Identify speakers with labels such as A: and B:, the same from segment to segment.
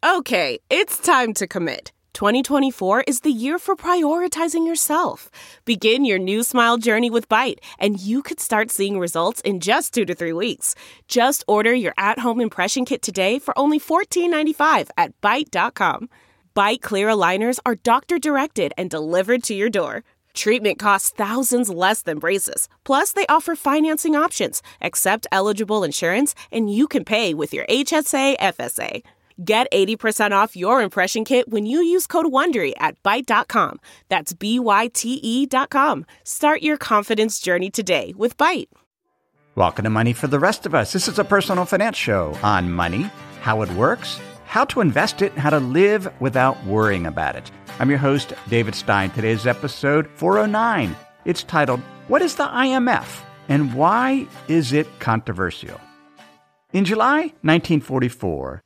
A: Okay, it's time to commit. 2024 is the year for prioritizing yourself. Begin your new smile journey with Byte, and you could start seeing results in just 2 to 3 weeks. Just order your at-home impression kit today for only $14.95 at Byte.com. Byte Clear aligners are doctor-directed and delivered to your door. Treatment costs thousands less than braces. Plus, they offer financing options, accept eligible insurance, and you can pay with your HSA, FSA. Get 80% off your impression kit when you use code WONDERY at Byte.com. That's BYTE.com. Start your confidence journey today with Byte.
B: Welcome to Money for the Rest of Us. This is a personal finance show on money, how it works, how to invest it, and how to live without worrying about it. I'm your host, David Stein. Today's episode 409. It's titled, What is the IMF and Why is it Controversial? In July 1944,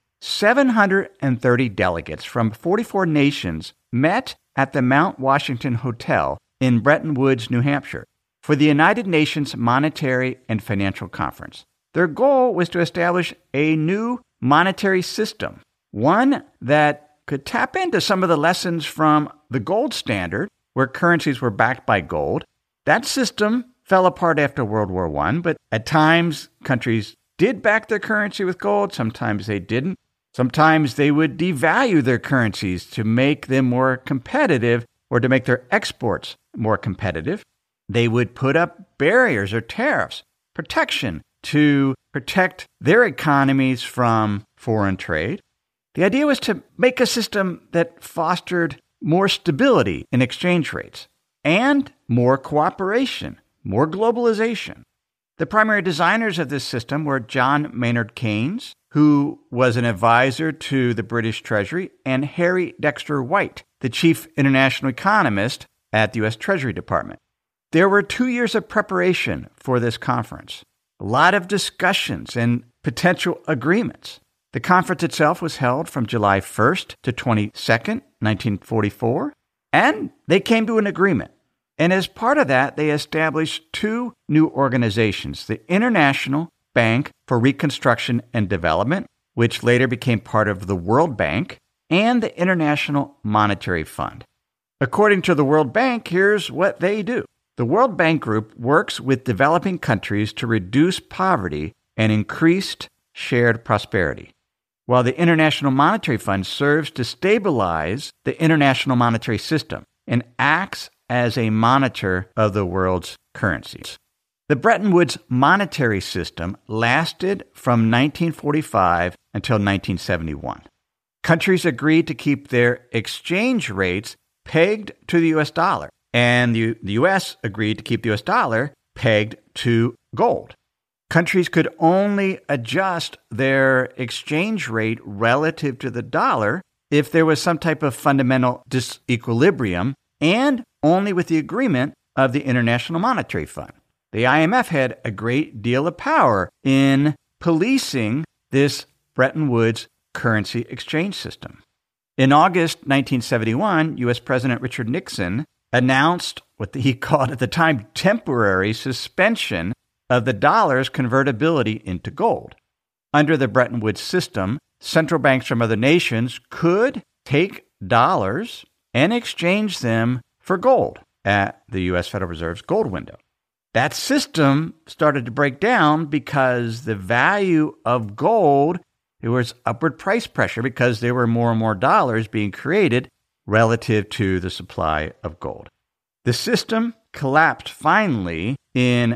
B: 730 delegates from 44 nations met at the Mount Washington Hotel in Bretton Woods, New Hampshire, for the United Nations Monetary and Financial Conference. Their goal was to establish a new monetary system, one that could tap into some of the lessons from the gold standard, where currencies were backed by gold. That system fell apart after World War I, but at times countries did back their currency with gold, sometimes they didn't. Sometimes they would devalue their currencies to make them more competitive or to make their exports more competitive. They would put up barriers or tariffs, protection to protect their economies from foreign trade. The idea was to make a system that fostered more stability in exchange rates and more cooperation, more globalization. The primary designers of this system were John Maynard Keynes, who was an advisor to the British Treasury, and Harry Dexter White, the chief international economist at the U.S. Treasury Department. There were 2 years of preparation for this conference, a lot of discussions and potential agreements. The conference itself was held from July 1st to 22nd, 1944, and they came to an agreement. And as part of that, they established 2 new organizations, the International Bank for Reconstruction and Development, which later became part of the World Bank, and the International Monetary Fund. According to the World Bank, here's what they do. The World Bank Group works with developing countries to reduce poverty and increase shared prosperity, while the International Monetary Fund serves to stabilize the international monetary system and acts as a monitor of the world's currencies. The Bretton Woods monetary system lasted from 1945 until 1971. Countries agreed to keep their exchange rates pegged to the U.S. dollar, and the U.S. agreed to keep the U.S. dollar pegged to gold. Countries could only adjust their exchange rate relative to the dollar if there was some type of fundamental disequilibrium, and only with the agreement of the International Monetary Fund. The IMF had a great deal of power in policing this Bretton Woods currency exchange system. In August 1971, U.S. President Richard Nixon announced what he called at the time temporary suspension of the dollar's convertibility into gold. Under the Bretton Woods system, central banks from other nations could take dollars and exchange them for gold at the U.S. Federal Reserve's gold window. That system started to break down because the value of gold, there was upward price pressure because there were more and more dollars being created relative to the supply of gold. The system collapsed finally in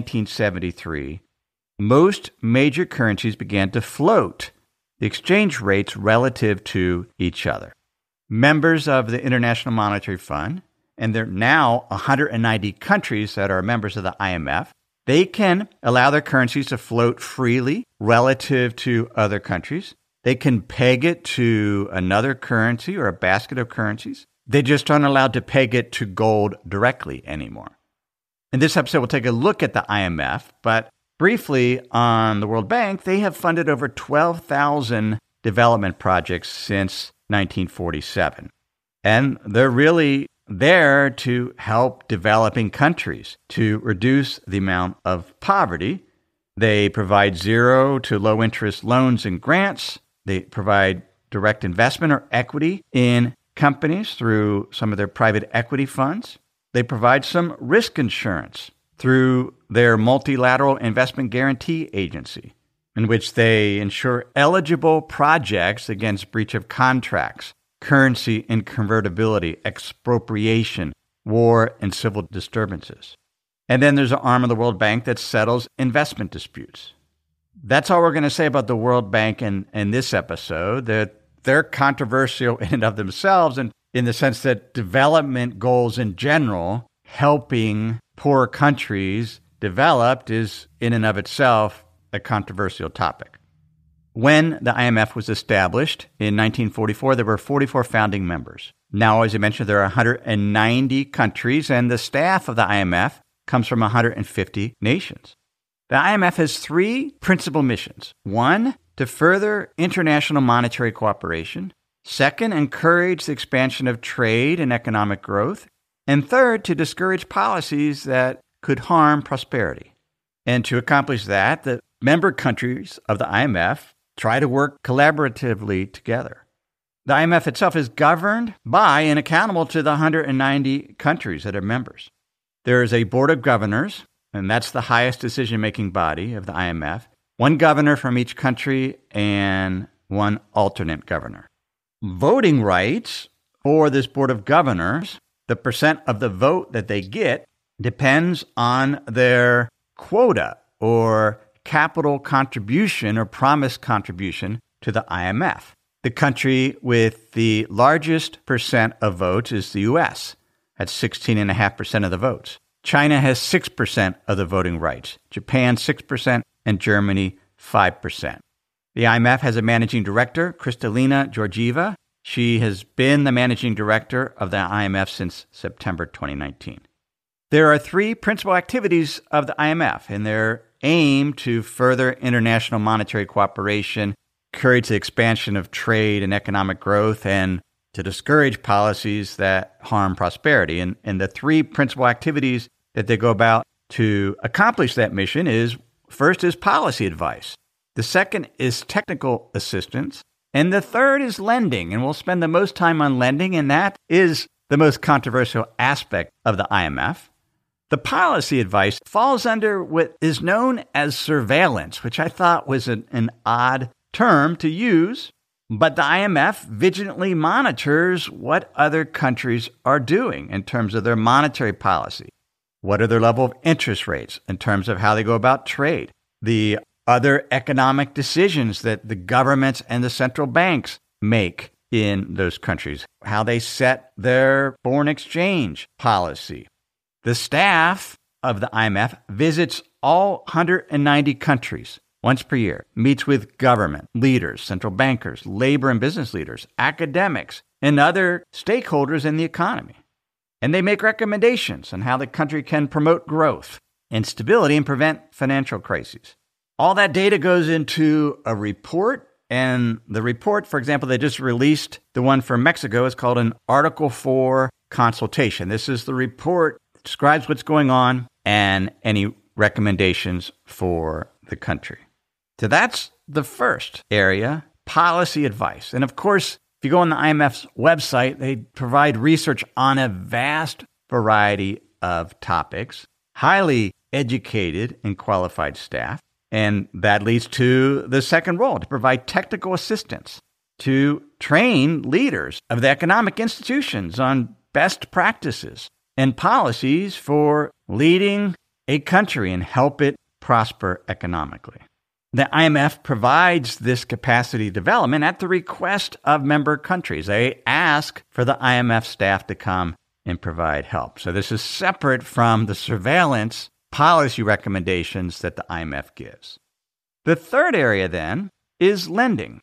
B: 1973. Most major currencies began to float the exchange rates relative to each other. Members of the International Monetary Fund, and there are now 190 countries that are members of the IMF, they can allow their currencies to float freely relative to other countries. They can peg it to another currency or a basket of currencies. They just aren't allowed to peg it to gold directly anymore. In this episode, we'll take a look at the IMF, but briefly on the World Bank, they have funded over 12,000 development projects since 1947. And they're really there to help developing countries to reduce the amount of poverty. They provide zero to low interest loans and grants. They provide direct investment or equity in companies through some of their private equity funds. They provide some risk insurance through their multilateral investment guarantee agency, in which they insure eligible projects against breach of contracts, currency inconvertibility, expropriation, war, and civil disturbances. And then there's an arm of the World Bank that settles investment disputes. That's all we're going to say about the World Bank in this episode. They're controversial in and of themselves, and in the sense that development goals in general, helping poor countries developed, is in and of itself a controversial topic. When the IMF was established in 1944, there were 44 founding members. Now, as I mentioned, there are 190 countries, and the staff of the IMF comes from 150 nations. The IMF has three principal missions. One, to further international monetary cooperation. Second, encourage the expansion of trade and economic growth. And third, to discourage policies that could harm prosperity. And to accomplish that, the member countries of the IMF try to work collaboratively together. The IMF itself is governed by and accountable to the 190 countries that are members. There is a board of governors, and that's the highest decision-making body of the IMF, one governor from each country and one alternate governor. Voting rights for this board of governors, the percent of the vote that they get, depends on their quota or capital contribution or promised contribution to the IMF. The country with the largest percent of votes is the U.S. at 16.5% of the votes. China has 6% of the voting rights, Japan 6%, and Germany 5%. The IMF has a managing director, Kristalina Georgieva. She has been the managing director of the IMF since September 2019. There are three principal activities of the IMF, and their aim to further international monetary cooperation, encourage the expansion of trade and economic growth, and to discourage policies that harm prosperity. And the three principal activities that they go about to accomplish that mission is, first is policy advice. The second is technical assistance. And the third is lending. And we'll spend the most time on lending, and that is the most controversial aspect of the IMF. The policy advice falls under what is known as surveillance, which I thought was an odd term to use. But the IMF vigilantly monitors what other countries are doing in terms of their monetary policy. What are their level of interest rates in terms of how they go about trade? The other economic decisions that the governments and the central banks make in those countries, how they set their foreign exchange policy. The staff of the IMF visits all 190 countries once per year, meets with government leaders, central bankers, labor and business leaders, academics, and other stakeholders in the economy. And they make recommendations on how the country can promote growth and stability and prevent financial crises. All that data goes into a report, and the report, for example, they just released the one from Mexico. It's called an Article 4 consultation. This is the report that describes what's going on and any recommendations for the country. So that's the first area, policy advice. And of course, if you go on the IMF's website, they provide research on a vast variety of topics, highly educated and qualified staff. And that leads to the second role, to provide technical assistance, to train leaders of the economic institutions on best practices and policies for leading a country and help it prosper economically. The IMF provides this capacity development at the request of member countries. They ask for the IMF staff to come and provide help. So this is separate from the surveillance policy recommendations that the IMF gives. The third area then is lending.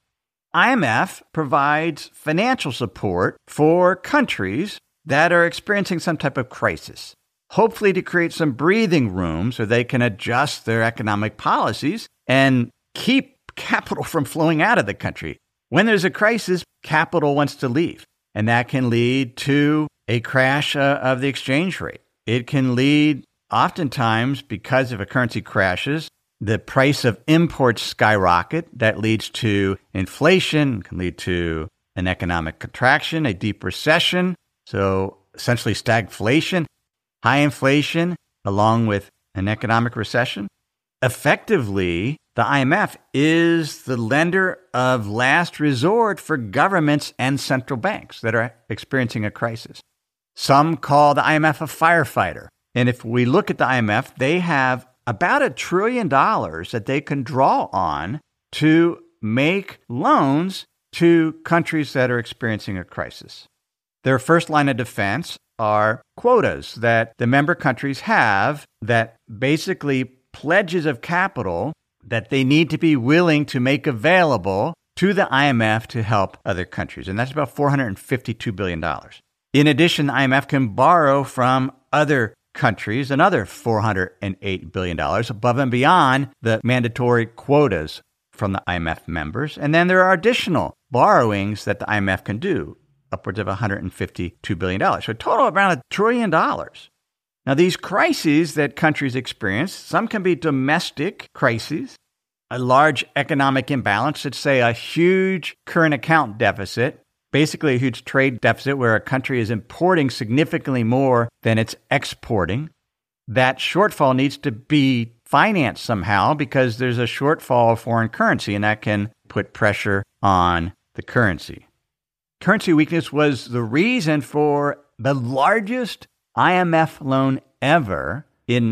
B: IMF provides financial support for countries that are experiencing some type of crisis, hopefully to create some breathing room so they can adjust their economic policies and keep capital from flowing out of the country. When there's a crisis, capital wants to leave, and that can lead to a crash of the exchange rate. It can lead, oftentimes, because if a currency crashes, the price of imports skyrocket. That leads to inflation, can lead to an economic contraction, a deep recession. So essentially stagflation, high inflation, along with an economic recession. Effectively, the IMF is the lender of last resort for governments and central banks that are experiencing a crisis. Some call the IMF a firefighter. And if we look at the IMF, they have about $1 trillion that they can draw on to make loans to countries that are experiencing a crisis. Their first line of defense are quotas that the member countries have that basically pledges of capital that they need to be willing to make available to the IMF to help other countries. And that's about $452 billion. In addition, the IMF can borrow from other countries another $408 billion above and beyond the mandatory quotas from the IMF members. And then there are additional borrowings that the IMF can do, upwards of $152 billion. So a total of around $1 trillion. Now, these crises that countries experience, some can be domestic crises, a large economic imbalance, let's say a huge current account deficit, basically a huge trade deficit where a country is importing significantly more than it's exporting. That shortfall needs to be financed somehow because there's a shortfall of foreign currency, and that can put pressure on the currency. Currency weakness was the reason for the largest IMF loan ever in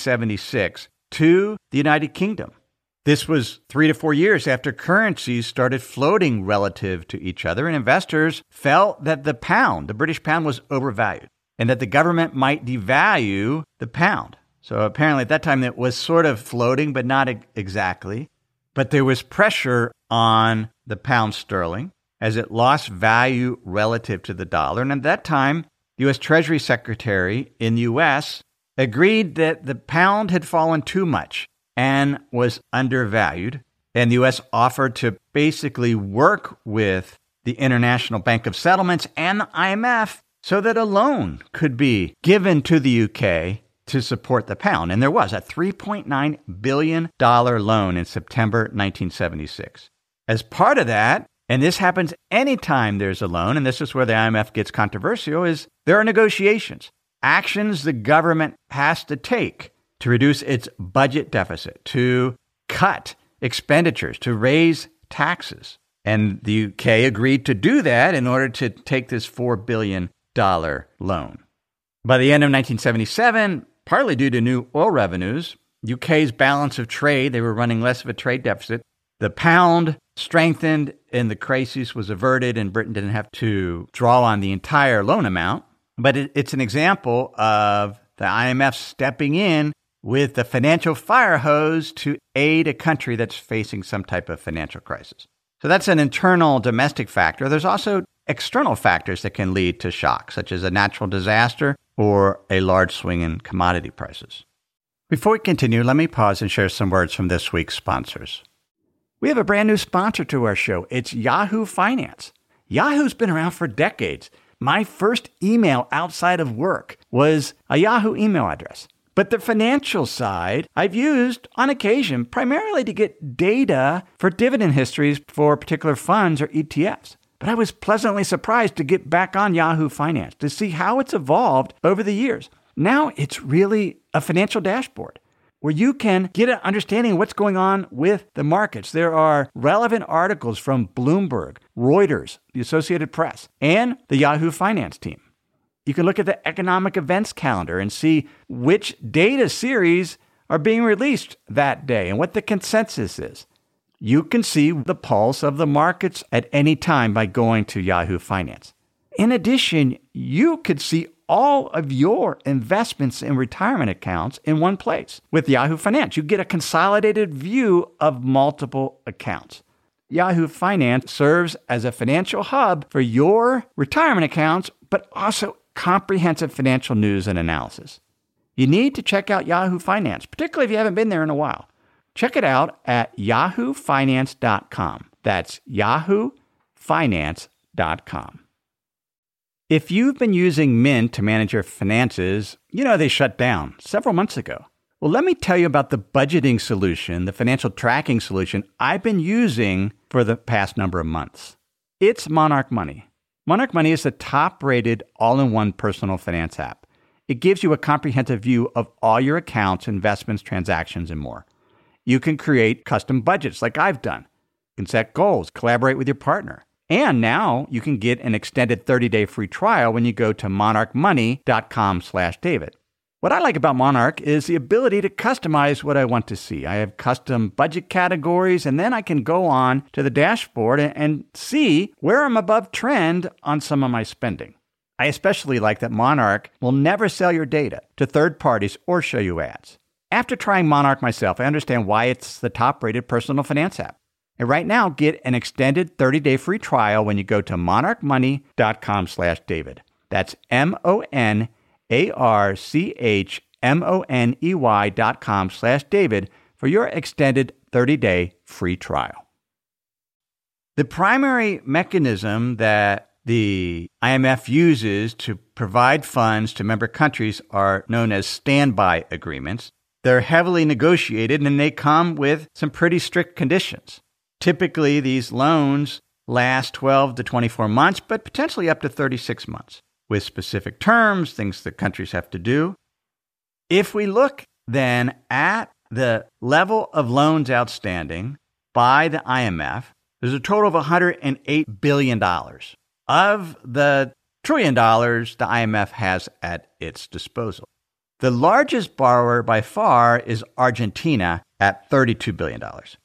B: 1976 to the United Kingdom. This was 3 to 4 years after currencies started floating relative to each other, and investors felt that the British pound, was overvalued, and that the government might devalue the pound. So apparently at that time it was sort of floating, but not exactly. But there was pressure on the pound sterling as it lost value relative to the dollar. And at that time, the U.S. Treasury Secretary in the U.S. agreed that the pound had fallen too much and was undervalued. And the U.S. offered to basically work with the International Bank of Settlements and the IMF so that a loan could be given to the UK to support the pound. And there was a $3.9 billion loan in September 1976. As part of that, and this happens anytime there's a loan, and this is where the IMF gets controversial, is there are negotiations, actions the government has to take to reduce its budget deficit, to cut expenditures, to raise taxes. And the UK agreed to do that in order to take this $4 billion loan. By the end of 1977, partly due to new oil revenues, UK's balance of trade, they were running less of a trade deficit. The pound strengthened and the crisis was averted, and Britain didn't have to draw on the entire loan amount. But it's an example of the IMF stepping in with the financial fire hose to aid a country that's facing some type of financial crisis. So that's an internal domestic factor. There's also external factors that can lead to shocks, such as a natural disaster or a large swing in commodity prices. Before we continue, let me pause and share some words from this week's sponsors. We have a brand new sponsor to our show. It's Yahoo Finance. Yahoo's been around for decades. My first email outside of work was a Yahoo email address. But the financial side, I've used on occasion primarily to get data for dividend histories for particular funds or ETFs. But I was pleasantly surprised to get back on Yahoo Finance to see how it's evolved over the years. Now it's really a financial dashboard where you can get an understanding of what's going on with the markets. There are relevant articles from Bloomberg, Reuters, the Associated Press, and the Yahoo Finance team. You can look at the economic events calendar and see which data series are being released that day and what the consensus is. You can see the pulse of the markets at any time by going to Yahoo Finance. In addition, you could see all of your investments in retirement accounts in one place. With Yahoo Finance, you get a consolidated view of multiple accounts. Yahoo Finance serves as a financial hub for your retirement accounts, but also comprehensive financial news and analysis. You need to check out Yahoo Finance, particularly if you haven't been there in a while. Check it out at yahoofinance.com. That's yahoofinance.com. If you've been using Mint to manage your finances, you know they shut down several months ago. Well, let me tell you about the budgeting solution, the financial tracking solution I've been using for the past number of months. It's Monarch Money. Monarch Money is the top-rated all-in-one personal finance app. It gives you a comprehensive view of all your accounts, investments, transactions, and more. You can create custom budgets like I've done. You can set goals, collaborate with your partner. And now you can get an extended 30-day free trial when you go to monarchmoney.com/David. What I like about Monarch is the ability to customize what I want to see. I have custom budget categories, and then I can go on to the dashboard and see where I'm above trend on some of my spending. I especially like that Monarch will never sell your data to third parties or show you ads. After trying Monarch myself, I understand why it's the top-rated personal finance app. And right now, get an extended 30-day free trial when you go to monarchmoney.com/David. That's monarchmoney.com/David for your extended 30-day free trial. The primary mechanism that the IMF uses to provide funds to member countries are known as standby agreements. They're heavily negotiated and they come with some pretty strict conditions. Typically, these loans last 12 to 24 months, but potentially up to 36 months, with specific terms, things that countries have to do. If we look then at the level of loans outstanding by the IMF, there's a total of $108 billion of the $1 trillion the IMF has at its disposal. The largest borrower by far is Argentina at $32 billion.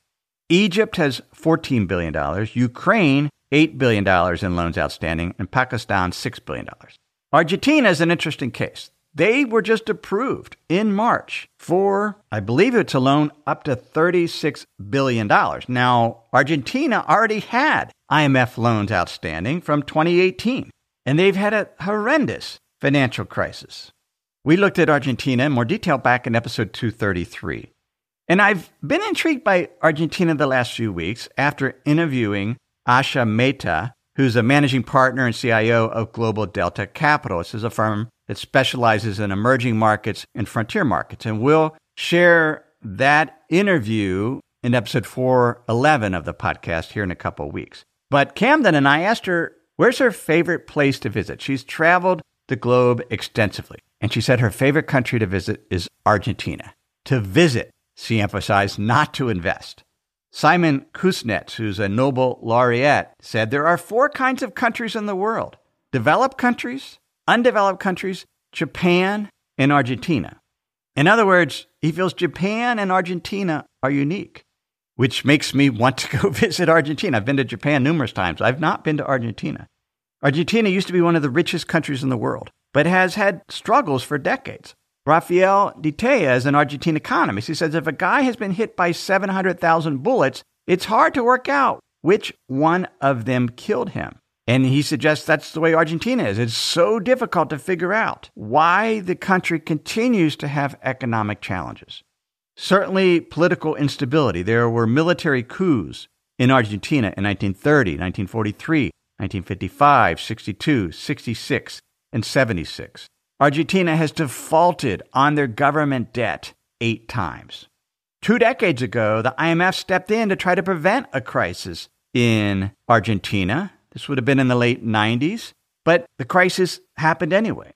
B: Egypt has $14 billion, Ukraine $8 billion in loans outstanding, and Pakistan $6 billion. Argentina is an interesting case. They were just approved in March for, I believe it's a loan up to $36 billion. Now, Argentina already had IMF loans outstanding from 2018, and they've had a horrendous financial crisis. We looked at Argentina in more detail back in episode 233. And I've been intrigued by Argentina the last few weeks after interviewing Asha Mehta, who's a managing partner and CIO of Global Delta Capital. This is a firm that specializes in emerging markets and frontier markets. And we'll share that interview in episode 411 of the podcast here in a couple of weeks. But Camden and I asked her, where's her favorite place to visit? She's traveled the globe extensively. And she said her favorite country to visit is Argentina. To visit. She emphasized, not to invest. Simon Kuznets, who's a Nobel laureate, said there are 4 kinds of countries in the world: developed countries, undeveloped countries, Japan, and Argentina. In other words, he feels Japan and Argentina are unique, which makes me want to go visit Argentina. I've been to Japan numerous times. I've not been to Argentina. Argentina used to be one of the richest countries in the world, but has had struggles for decades. Rafael Ditella is an Argentine economist. He says if a guy has been hit by 700,000 bullets, it's hard to work out which one of them killed him. And he suggests that's the way Argentina is. It's so difficult to figure out why the country continues to have economic challenges. Certainly political instability. There were military coups in Argentina in 1930, 1943, 1955, 62, 66, and 76. Argentina has defaulted on their government debt 8 times. 2 decades ago, the IMF stepped in to try to prevent a crisis in Argentina. This would have been in the late 90s, but the crisis happened anyway.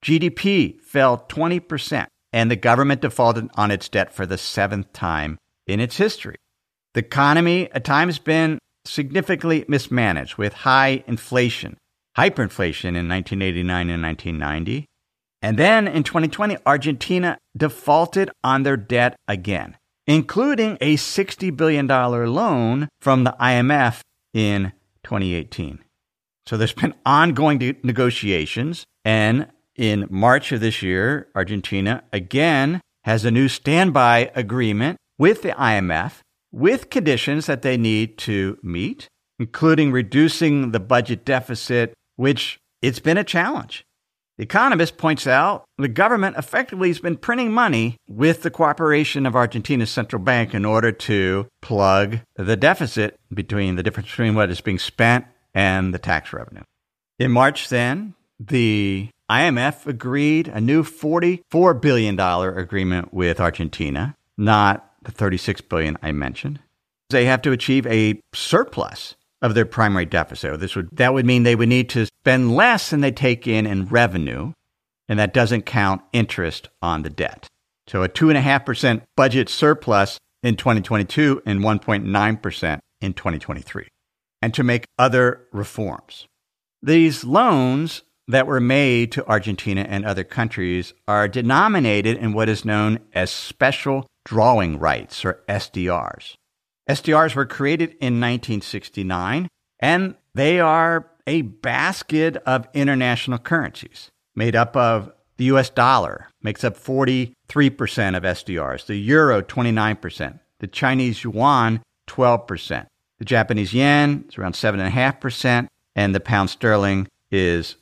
B: GDP fell 20%, and the government defaulted on its debt for the 7th time in its history. The economy at times been significantly mismanaged with high inflation, hyperinflation in 1989 and 1990. And then in 2020, Argentina defaulted on their debt again, including a $60 billion loan from the IMF in 2018. So there's been ongoing negotiations. And in March of this year, Argentina again has a new standby agreement with the IMF with conditions that they need to meet, including reducing the budget deficit, which it's been a challenge. The Economist points out the government effectively has been printing money with the cooperation of Argentina's central bank in order to plug the deficit between the difference between what is being spent and the tax revenue. In March then, the IMF agreed a new $44 billion agreement with Argentina, not the $36 billion I mentioned. They have to achieve a surplus of their primary deficit. That would mean they would need to spend less than they take in revenue, and that doesn't count interest on the debt. So a 2.5% budget surplus in 2022 and 1.9% in 2023. And to make other reforms. These loans that were made to Argentina and other countries are denominated in what is known as special drawing rights, or SDRs. SDRs were created in 1969, and they are a basket of international currencies made up of the US dollar, makes up 43% of SDRs, the euro 29%, the Chinese yuan 12%, the Japanese yen is around 7.5%, and the pound sterling is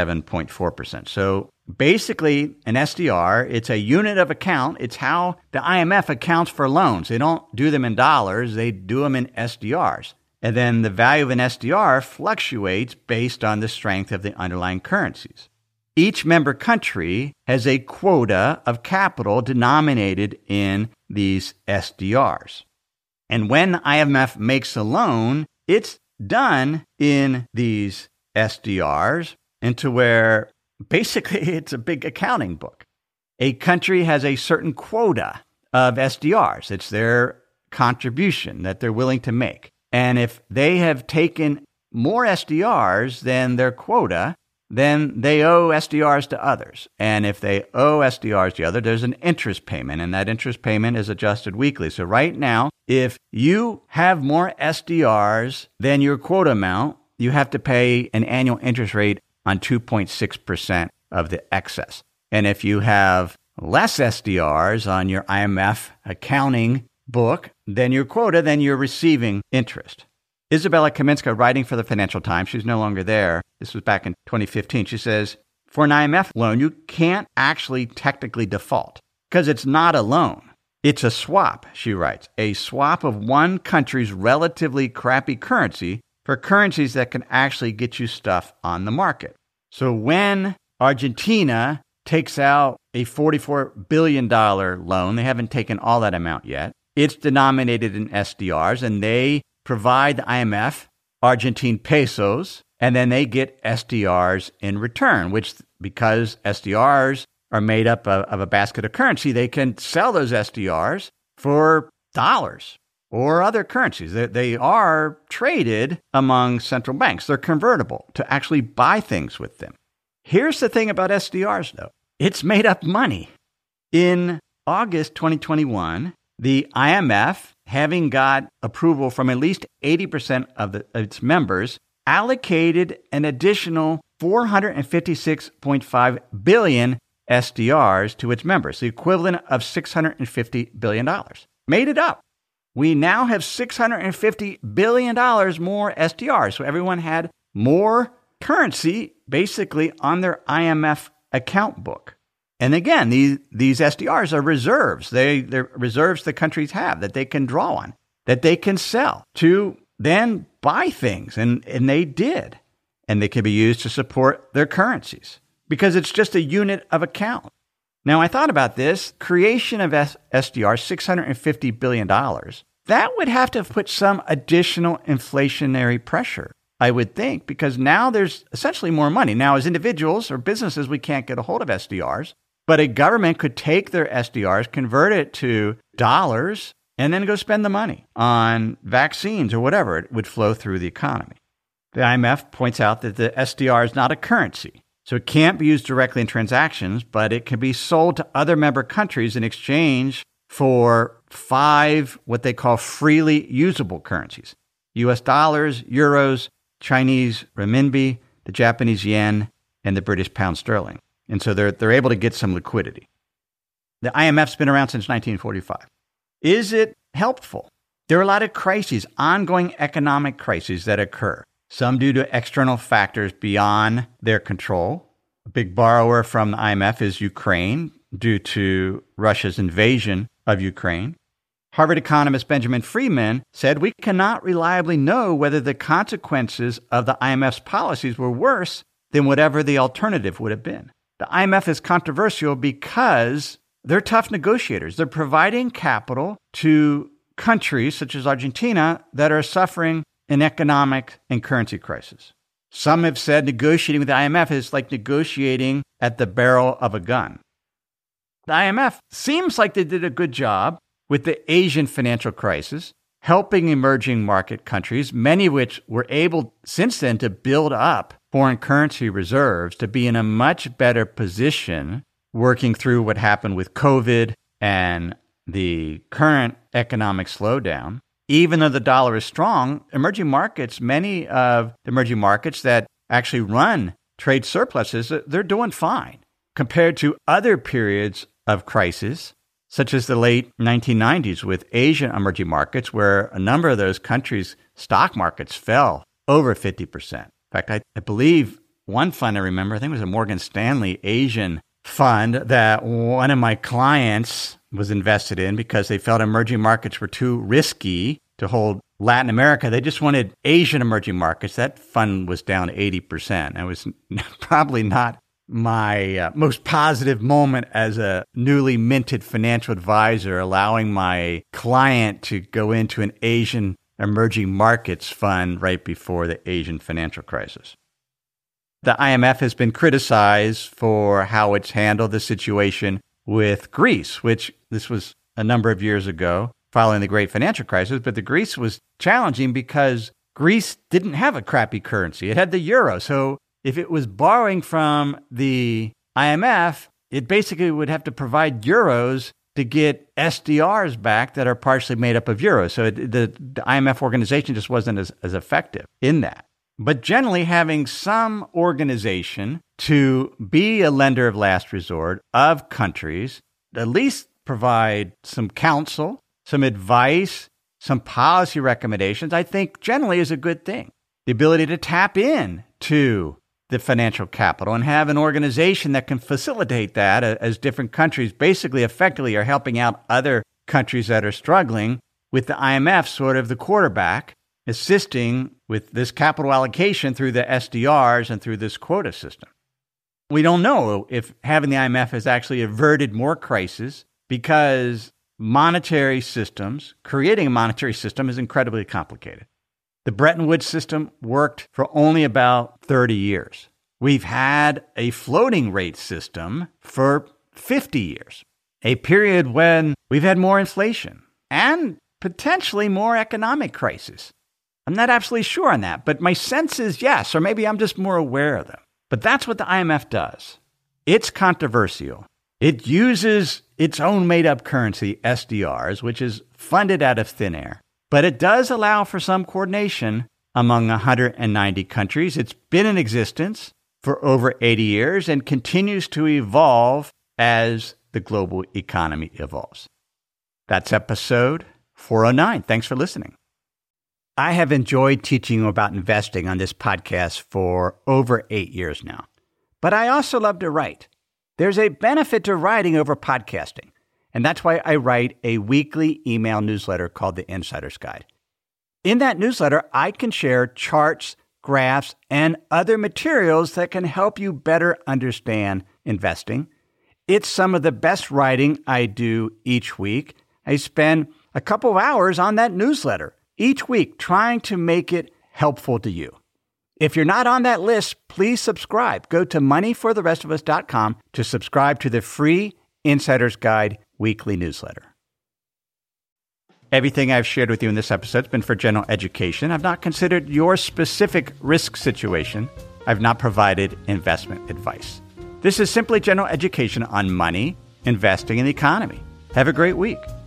B: 7.4%. So basically, an SDR, it's a unit of account. It's how the IMF accounts for loans. They don't do them in dollars. They do them in SDRs. And then the value of an SDR fluctuates based on the strength of the underlying currencies. Each member country has a quota of capital denominated in these SDRs. And when IMF makes a loan, it's done in these SDRs into where basically it's a big accounting book. A country has a certain quota of SDRs. It's their contribution that they're willing to make. And if they have taken more SDRs than their quota, then they owe SDRs to others. And if they owe SDRs to others, there's an interest payment, and that interest payment is adjusted weekly. So right now, if you have more SDRs than your quota amount, you have to pay an annual interest rate on 2.6% of the excess. And if you have less SDRs on your IMF accounting book than your quota, then you're receiving interest. Isabella Kaminska, writing for the Financial Times, she's no longer there. This was back in 2015. She says, for an IMF loan, you can't actually technically default because it's not a loan. It's a swap, she writes, a swap of one country's relatively crappy currency for currencies that can actually get you stuff on the market. So when Argentina takes out a $44 billion loan, they haven't taken all that amount yet, it's denominated in SDRs, and they provide the IMF Argentine pesos, and then they get SDRs in return, which, because SDRs are made up of a basket of currency, they can sell those SDRs for dollars or other currencies. They are traded among central banks. They're convertible to actually buy things with them. Here's the thing about SDRs, though. It's made up money. In August 2021, the IMF, having got approval from at least 80% of its members, allocated an additional $456.5 billion SDRs to its members, the equivalent of $650 billion. Made it up. We now have $650 billion more SDRs. So everyone had more currency basically on their IMF account book. And again, these SDRs are reserves. They're reserves the countries have that they can draw on, that they can sell to then buy things. And they did. And they can be used to support their currencies because it's just a unit of account. Now, I thought about this. Creation of SDR, $650 billion, that would have to put some additional inflationary pressure, I would think, because now there's essentially more money. Now, as individuals or businesses, we can't get a hold of SDRs, but a government could take their SDRs, convert it to dollars, and then go spend the money on vaccines or whatever. It would flow through the economy. The IMF points out that the SDR is not a currency, so it can't be used directly in transactions, but it can be sold to other member countries in exchange for 5 what they call freely usable currencies: US dollars, euros, Chinese renminbi, the Japanese yen, and the British pound sterling. And so they're able to get some liquidity. The IMF's been around since 1945. Is it helpful? There are a lot of crises, ongoing economic crises that occur. Some due to external factors beyond their control. A big borrower from the IMF is Ukraine due to Russia's invasion of Ukraine. Harvard economist Benjamin Friedman said, "We cannot reliably know whether the consequences of the IMF's policies were worse than whatever the alternative would have been. The IMF is controversial because they're tough negotiators. They're providing capital to countries such as Argentina that are suffering an economic and currency crisis. Some have said negotiating with the IMF is like negotiating at the barrel of a gun. The IMF seems like they did a good job with the Asian financial crisis, helping emerging market countries, many of which were able since then to build up foreign currency reserves to be in a much better position working through what happened with COVID and the current economic slowdown. Even though the dollar is strong, emerging markets, many of the emerging markets that actually run trade surpluses, they're doing fine compared to other periods of crisis, such as the late 1990s with Asian emerging markets, where a number of those countries' stock markets fell over 50%. In fact, I believe one fund I remember, I think it was a Morgan Stanley Asian fund that one of my clients was invested in because they felt emerging markets were too risky to hold Latin America. They just wanted Asian emerging markets. That fund was down 80%. It was probably not my most positive moment as a newly minted financial advisor, allowing my client to go into an Asian emerging markets fund right before the Asian financial crisis. The IMF has been criticized for how it's handled the situation with Greece, which this was a number of years ago following the great financial crisis, but the Greece was challenging because Greece didn't have a crappy currency. It had the euro. So if it was borrowing from the IMF, it basically would have to provide euros to get SDRs back that are partially made up of euros. So the IMF organization just wasn't as effective in that. But generally, having some organization to be a lender of last resort of countries, at least provide some counsel, some advice, some policy recommendations, I think generally is a good thing. The ability to tap in to the financial capital and have an organization that can facilitate that as different countries basically effectively are helping out other countries that are struggling, with the IMF sort of the quarterback, assisting with this capital allocation through the SDRs and through this quota system. We don't know if having the IMF has actually averted more crises because monetary systems, creating a monetary system is incredibly complicated. The Bretton Woods system worked for only about 30 years. We've had a floating rate system for 50 years, a period when we've had more inflation and potentially more economic crisis. I'm not absolutely sure on that, but my sense is yes, or maybe I'm just more aware of them. But that's what the IMF does. It's controversial. It uses its own made-up currency, SDRs, which is funded out of thin air. But it does allow for some coordination among 190 countries. It's been in existence for over 80 years and continues to evolve as the global economy evolves. That's episode 409. Thanks for listening. I have enjoyed teaching you about investing on this podcast for over 8 years now. But I also love to write. There's a benefit to writing over podcasting. And that's why I write a weekly email newsletter called The Insider's Guide. In that newsletter, I can share charts, graphs, and other materials that can help you better understand investing. It's some of the best writing I do each week. I spend a couple of hours on that newsletter each week trying to make it helpful to you. If you're not on that list, please subscribe. Go to moneyfortherestofus.com to subscribe to the free Insider's Guide weekly newsletter. Everything I've shared with you in this episode has been for general education. I've not considered your specific risk situation. I've not provided investment advice. This is simply general education on money, investing, and the economy. Have a great week.